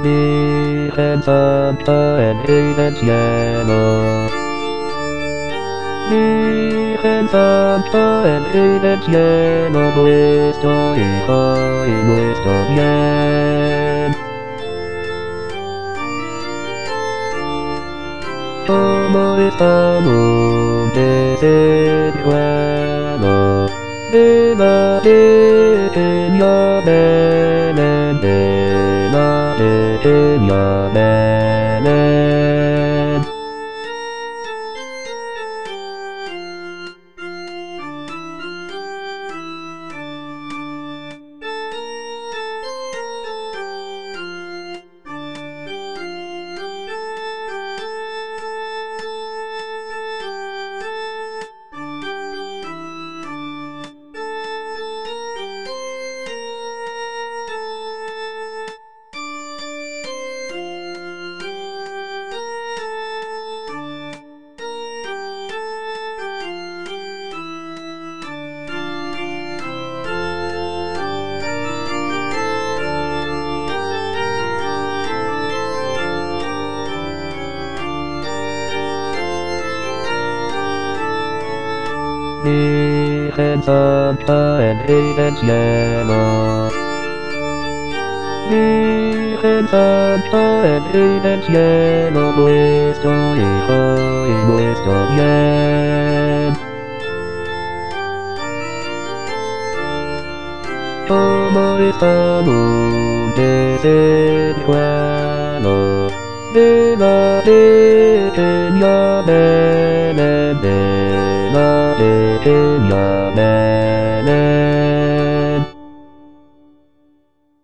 Mi pensando en el cielo. Mi pensando en el cielo nuestro hijo y nuestro bien. Como estamos desde el cielo, de la pequeña Belén, de la pequeña Belén. Mi pensando en el cielo. Mi pensando en el cielo nuestro hijo y nuestro bien. Como estamos desde el cielo, de la pequeña Belén, de la pequeña